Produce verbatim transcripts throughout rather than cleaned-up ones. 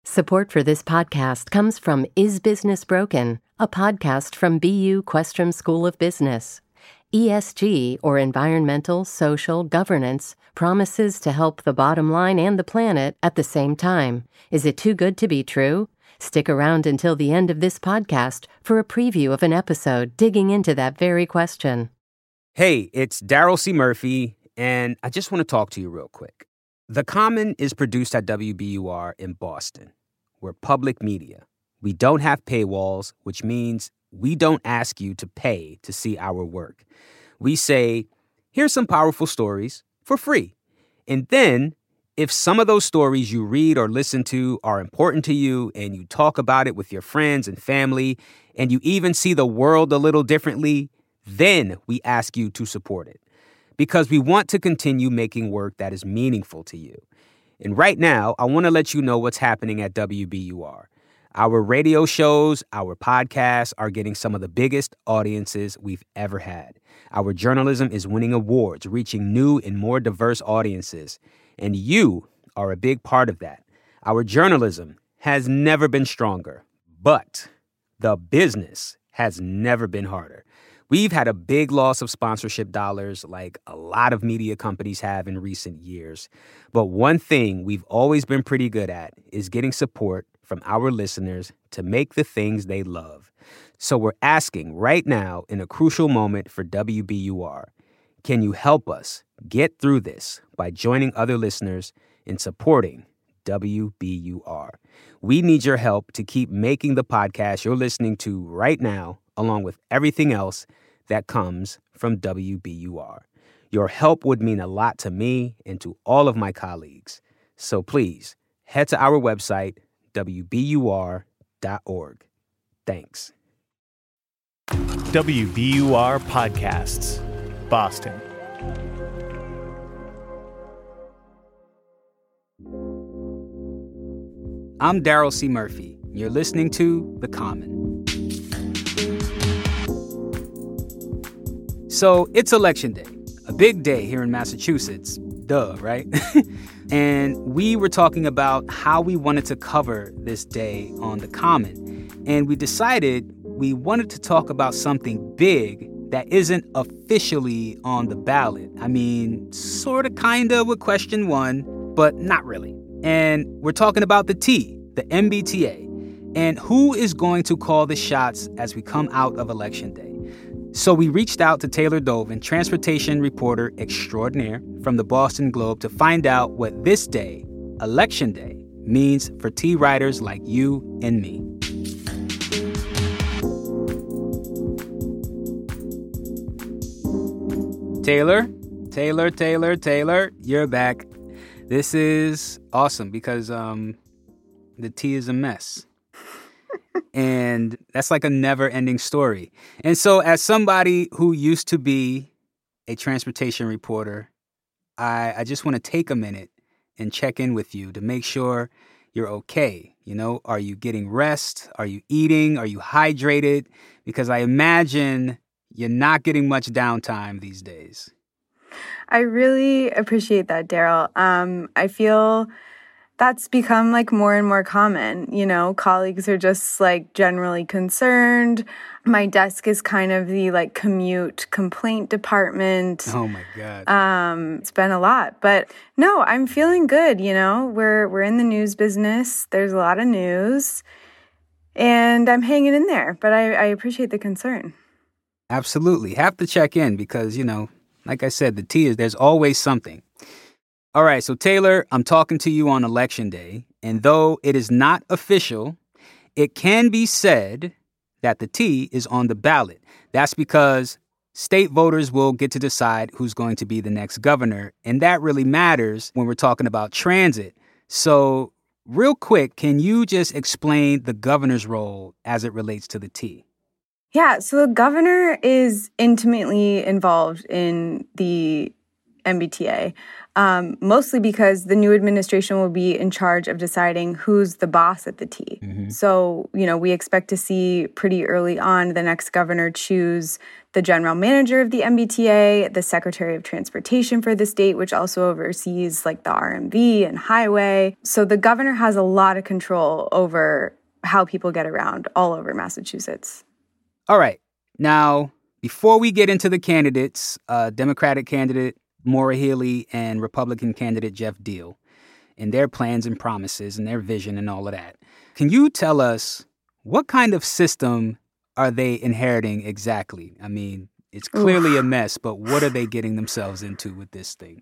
Support for this podcast comes from Is Business Broken, a podcast from B U Questrom School of Business. E S G, or environmental, social, governance, promises to help the bottom line and the planet at the same time. Is it too good to be true? Stick around until the end of this podcast for a preview of an episode digging into that very question. Hey, it's Daryl C. Murphy, and I just want to talk to you real quick. The Common is produced at W B U R in Boston. We're public media. We don't have paywalls, which means we don't ask you to pay to see our work. We say, here's some powerful stories for free. And then, if some of those stories you read or listen to are important to you and you talk about it with your friends and family, and you even see the world a little differently, then we ask you to support it. Because we want to continue making work that is meaningful to you. And right now, I want to let you know what's happening at W B U R. Our radio shows, our podcasts are getting some of the biggest audiences we've ever had. Our journalism is winning awards, reaching new and more diverse audiences. And you are a big part of that. Our journalism has never been stronger, but the business has never been harder. We've had a big loss of sponsorship dollars like a lot of media companies have in recent years. But one thing we've always been pretty good at is getting support from our listeners to make the things they love. So we're asking right now, in a crucial moment for W B U R, can you help us get through this by joining other listeners in supporting W B U R? We need your help to keep making the podcast you're listening to right now, along with everything else that comes from W B U R. Your help would mean a lot to me and to all of my colleagues. So please, head to our website, W B U R dot org. Thanks. W B U R Podcasts, Boston. I'm Daryl C. Murphy. You're listening to The Common. So it's Election Day, a big day here in Massachusetts. Duh, right? And we were talking about how we wanted to cover this day on The Common. And we decided we wanted to talk about something big that isn't officially on the ballot. I mean, sort of, kind of with question one, but not really. And we're talking about the T, the M B T A, and who is going to call the shots as we come out of Election Day. So we reached out to Taylor Dovin, transportation reporter extraordinaire from the Boston Globe, to find out what this day, Election Day, means for T riders like you and me. Taylor, Taylor, Taylor, Taylor, you're back. This is awesome because um, the T is a mess. And that's like a never-ending story. And so as somebody who used to be a transportation reporter, I, I just want to take a minute and check in with you to make sure you're okay. You know, are you getting rest? Are you eating? Are you hydrated? Because I imagine you're not getting much downtime these days. I really appreciate that, Daryl. Um, I feel that's become like more and more common. You know, colleagues are just like generally concerned. My desk is kind of the like commute complaint department. Oh my God. Um, it's been a lot, but no, I'm feeling good. You know, we're, we're in the news business. There's a lot of news and I'm hanging in there, but I, I appreciate the concern. Absolutely. Have to check in because, you know, like I said, the T is there's always something. All right, so Taylor, I'm talking to you on Election Day, and though it is not official, it can be said that the T is on the ballot. That's because state voters will get to decide who's going to be the next governor, and that really matters when we're talking about transit. So real quick, can you just explain the governor's role as it relates to the T? Yeah, so the governor is intimately involved in the M B T A, um, mostly because the new administration will be in charge of deciding who's the boss at the T. Mm-hmm. So, you know, we expect to see pretty early on the next governor choose the general manager of the M B T A, the secretary of transportation for the state, which also oversees like the R M V and highway. So the governor has a lot of control over how people get around all over Massachusetts. All right. Now, before we get into the candidates, uh, Democratic candidate Maura Healey and Republican candidate Jeff Deal, and their plans and promises and their vision and all of that, can you tell us what kind of system are they inheriting exactly? I mean, it's clearly Oof. a mess, but what are they getting themselves into with this thing?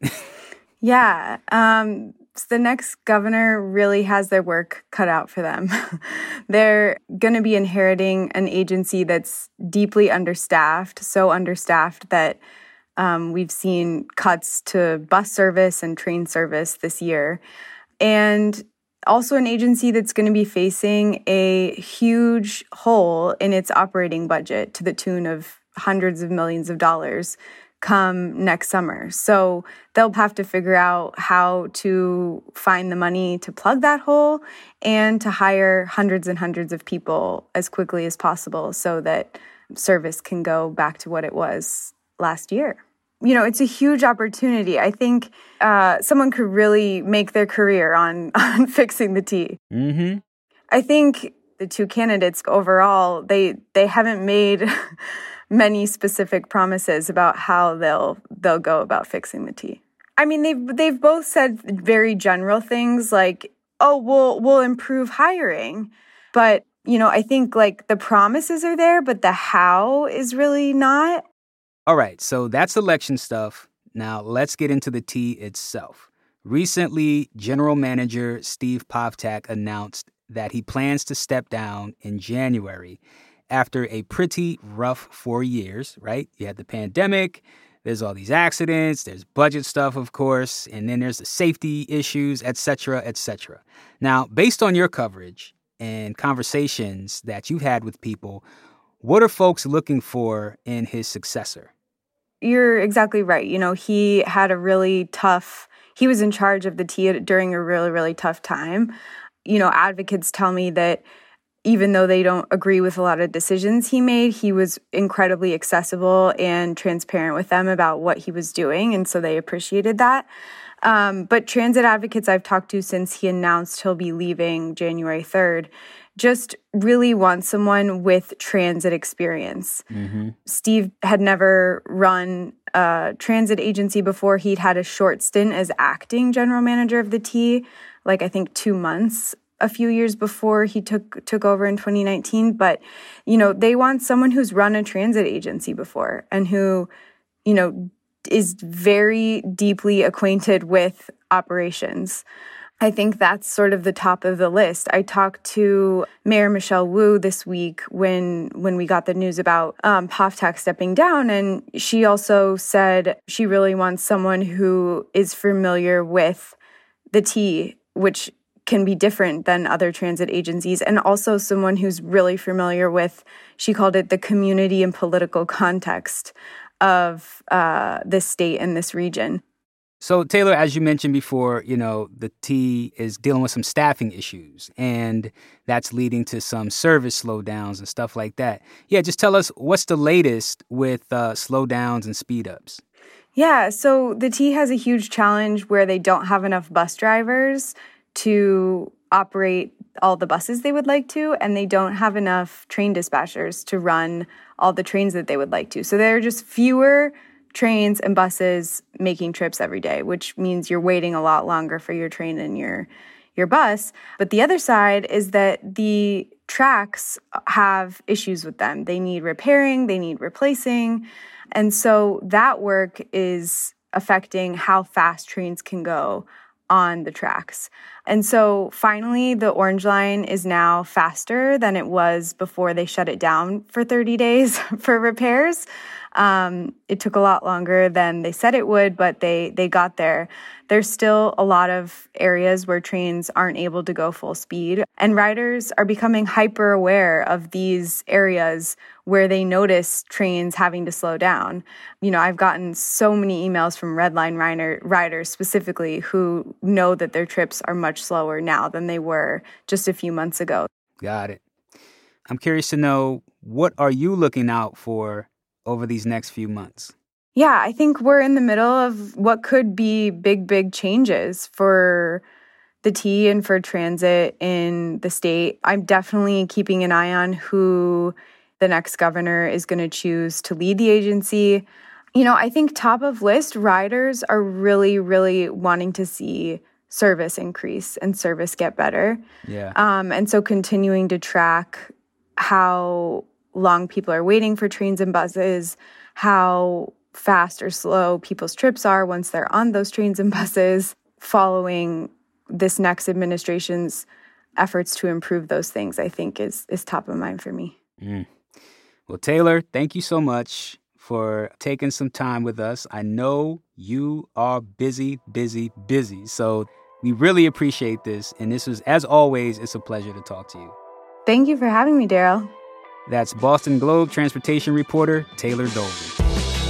yeah. Um, so the next governor really has their work cut out for them. They're going to be inheriting an agency that's deeply understaffed, so understaffed that um, we've seen cuts to bus service and train service this year. And also an agency that's going to be facing a huge hole in its operating budget to the tune of hundreds of millions of dollars come next summer. So they'll have to figure out how to find the money to plug that hole and to hire hundreds and hundreds of people as quickly as possible so that service can go back to what it was last year. You know, it's a huge opportunity. I think uh, someone could really make their career on, on fixing the T. Mm-hmm. I think the two candidates overall, they they haven't made many specific promises about how they'll they'll go about fixing the T. I mean, they've they've both said very general things like, "Oh, we'll we'll improve hiring," but you know, I think like the promises are there, but the how is really not. All right, so that's election stuff. Now let's get into the T itself. Recently, General Manager Steve Poftak announced that he plans to step down in January after a pretty rough four years, right? You had the pandemic, there's all these accidents, there's budget stuff, of course, and then there's the safety issues, et cetera, et cetera. Now, based on your coverage and conversations that you've had with people, what are folks looking for in his successor? You're exactly right. You know, he had a really tough, he was in charge of the T during a really, really tough time. You know, advocates tell me that even though they don't agree with a lot of decisions he made, he was incredibly accessible and transparent with them about what he was doing. And so they appreciated that. Um, but transit advocates I've talked to since he announced he'll be leaving January third just really want someone with transit experience. Mm-hmm. Steve had never run a transit agency before. He'd had a short stint as acting general manager of the T, like I think two months a few years before he took took over in twenty nineteen. But, you know, they want someone who's run a transit agency before and who, you know, is very deeply acquainted with operations. I think that's sort of the top of the list. I talked to Mayor Michelle Wu this week when when we got the news about um, Poftak stepping down, and she also said she really wants someone who is familiar with the T, which can be different than other transit agencies, and also someone who's really familiar with, she called it the community and political context of uh, this state and this region. So, Taylor, as you mentioned before, you know, the T is dealing with some staffing issues, and that's leading to some service slowdowns and stuff like that. Yeah, just tell us what's the latest with uh, slowdowns and speed ups. Yeah, so the T has a huge challenge where they don't have enough bus drivers to operate all the buses they would like to, and they don't have enough train dispatchers to run all the trains that they would like to. So there are just fewer trains and buses making trips every day, which means you're waiting a lot longer for your train and your your bus. But the other side is that the tracks have issues with them. They need repairing, they need replacing. And so that work is affecting how fast trains can go on the tracks. And so finally, the Orange Line is now faster than it was before they shut it down for thirty days for repairs. Um, it took a lot longer than they said it would, but they they got there. There's still a lot of areas where trains aren't able to go full speed, and riders are becoming hyper aware of these areas where they notice trains having to slow down. You know, I've gotten so many emails from Red Line rider, riders specifically who know that their trips are much slower now than they were just a few months ago. Got it. I'm curious to know, what are you looking out for over these next few months? Yeah, I think we're in the middle of what could be big, big changes for the T and for transit in the state. I'm definitely keeping an eye on who the next governor is going to choose to lead the agency. You know, I think top of list, riders are really, really wanting to see service increase and service get better. Yeah. Um, and so continuing to track how long people are waiting for trains and buses, how fast or slow people's trips are once they're on those trains and buses, following this next administration's efforts to improve those things, I think is is top of mind for me. Mm. Well, Taylor, thank you so much for taking some time with us. I know you are busy, busy, busy. So we really appreciate this. And this was, as always, it's a pleasure to talk to you. Thank you for having me, Daryl. That's Boston Globe transportation reporter Taylor Dolby.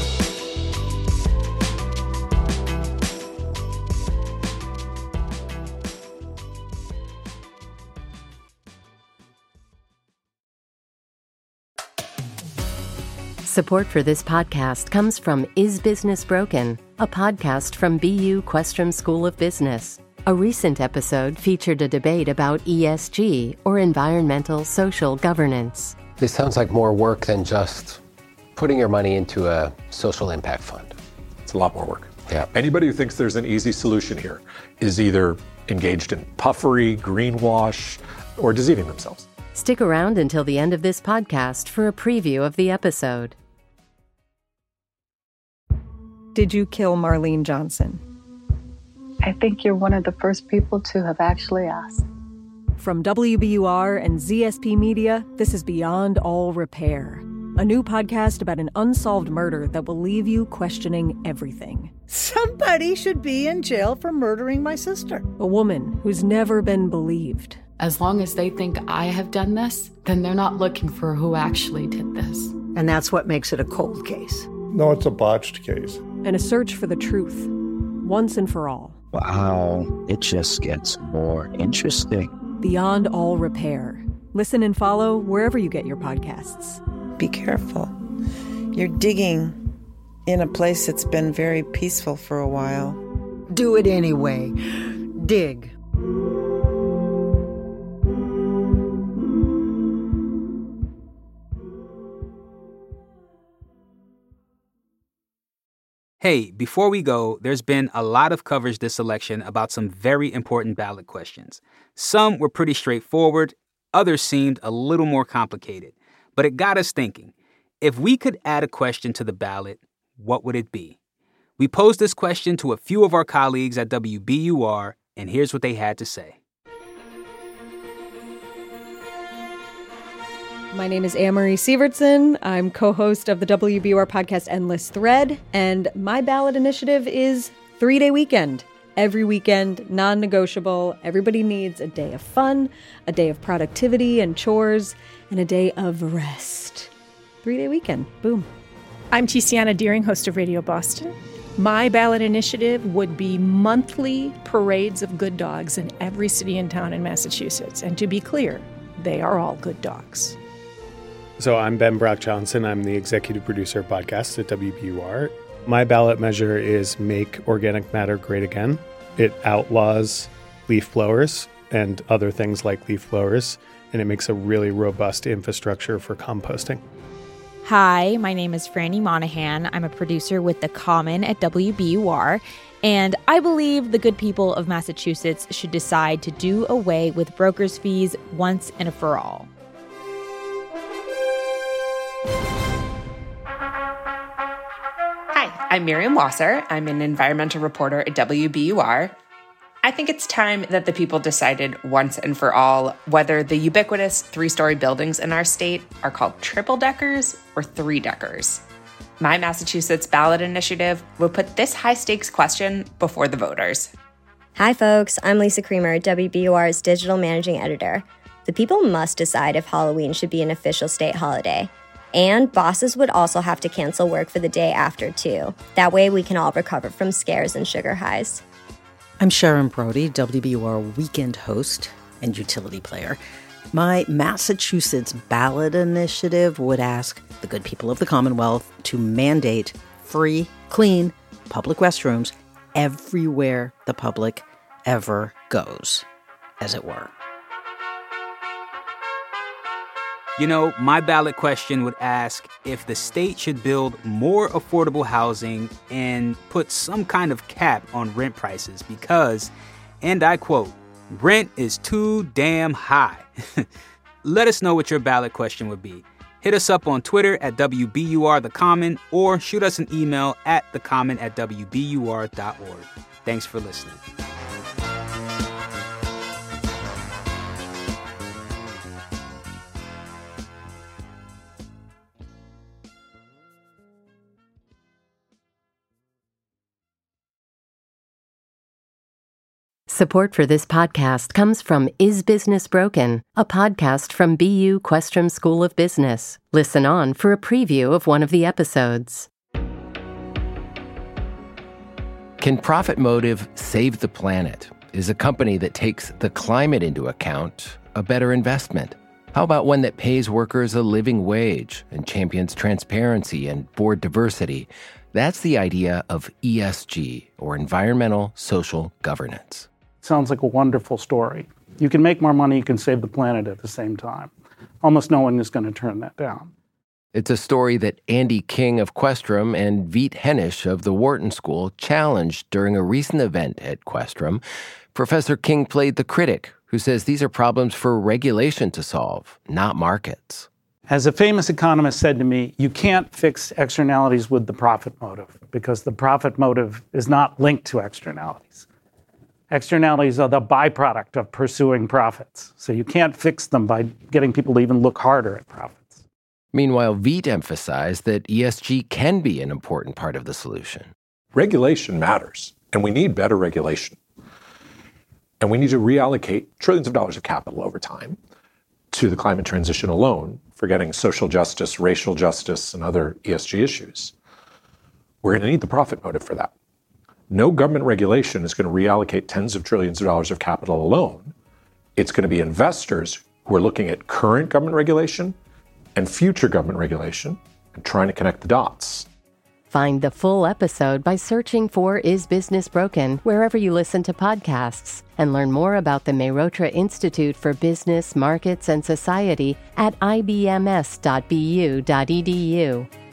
Support for this podcast comes from Is Business Broken, a podcast from B U Questrom School of Business. A recent episode featured a debate about E S G, or environmental social governance. This sounds like more work than just putting your money into a social impact fund. It's a lot more work. Yeah. Anybody who thinks there's an easy solution here is either engaged in puffery, greenwash, or deceiving themselves. Stick around until the end of this podcast for a preview of the episode. Did you kill Marlene Johnson? I think you're one of the first people to have actually asked. From W B U R and Z S P Media, this is Beyond All Repair, a new podcast about an unsolved murder that will leave you questioning everything. Somebody should be in jail for murdering my sister. A woman who's never been believed. As long as they think I have done this, then they're not looking for who actually did this. And that's what makes it a cold case. No, it's a botched case. And a search for the truth, once and for all. Wow, it just gets more interesting. Beyond All Repair. Listen and follow wherever you get your podcasts. Be careful. You're digging in a place that's been very peaceful for a while. Do it anyway. Dig. Hey, before we go, there's been a lot of coverage this election about some very important ballot questions. Some were pretty straightforward, others seemed a little more complicated. But it got us thinking, if we could add a question to the ballot, what would it be? We posed this question to a few of our colleagues at W B U R, and here's what they had to say. My name is Anne-Marie Sievertson. I'm co-host of the W B U R podcast Endless Thread, and my ballot initiative is three-day weekend. Every weekend, non-negotiable. Everybody needs a day of fun, a day of productivity and chores, and a day of rest. Three-day weekend. Boom. I'm Tiziana Deering, host of Radio Boston. My ballot initiative would be monthly parades of good dogs in every city and town in Massachusetts. And to be clear, they are all good dogs. So I'm Ben Brock Johnson. I'm the executive producer of podcasts at W B U R. My ballot measure is Make Organic Matter Great Again. It outlaws leaf blowers and other things like leaf blowers, and it makes a really robust infrastructure for composting. Hi, my name is Franny Monahan. I'm a producer with The Common at W B U R, and I believe the good people of Massachusetts should decide to do away with brokers' fees once and for all. Hi, I'm Miriam Wasser. I'm an environmental reporter at W B U R. I think it's time that the people decided once and for all whether the ubiquitous three-story buildings in our state are called triple-deckers or three-deckers. My Massachusetts ballot initiative will put this high-stakes question before the voters. Hi, folks. I'm Lisa Creamer, W B U R's digital managing editor. The people must decide if Halloween should be an official state holiday. And bosses would also have to cancel work for the day after, too. That way we can all recover from scares and sugar highs. I'm Sharon Brody, W B U R weekend host and utility player. My Massachusetts ballot initiative would ask the good people of the Commonwealth to mandate free, clean public restrooms everywhere the public ever goes, as it were. You know, my ballot question would ask if the state should build more affordable housing and put some kind of cap on rent prices because, and I quote, rent is too damn high. Let us know what your ballot question would be. Hit us up on Twitter at W B U R The Common or shoot us an email at thecommon at W B U R dot org. Thanks for listening. Support for this podcast comes from Is Business Broken, a podcast from B U Questrom School of Business. Listen on for a preview of one of the episodes. Can Profit Motive save the planet? Is a company that takes the climate into account a better investment? How about one that pays workers a living wage and champions transparency and board diversity? That's the idea of E S G, or environmental social governance. Sounds like a wonderful story. You can make more money, you can save the planet at the same time. Almost no one is going to turn that down. It's a story that Andy King of Questrom and Veet Hennish of the Wharton School challenged during a recent event at Questrom. Professor King played the critic who says these are problems for regulation to solve, not markets. As a famous economist said to me, you can't fix externalities with the profit motive because the profit motive is not linked to externalities. Externalities are the byproduct of pursuing profits. So you can't fix them by getting people to even look harder at profits. Meanwhile, Veet emphasized that E S G can be an important part of the solution. Regulation matters, and we need better regulation. And we need to reallocate trillions of dollars of capital over time to the climate transition alone, forgetting social justice, racial justice, and other E S G issues. We're going to need the profit motive for that. No government regulation is going to reallocate tens of trillions of dollars of capital alone. It's going to be investors who are looking at current government regulation and future government regulation and trying to connect the dots. Find the full episode by searching for Is Business Broken wherever you listen to podcasts, and learn more about the Mehrotra Institute for Business, Markets, and Society at I B M S dot B U dot E D U.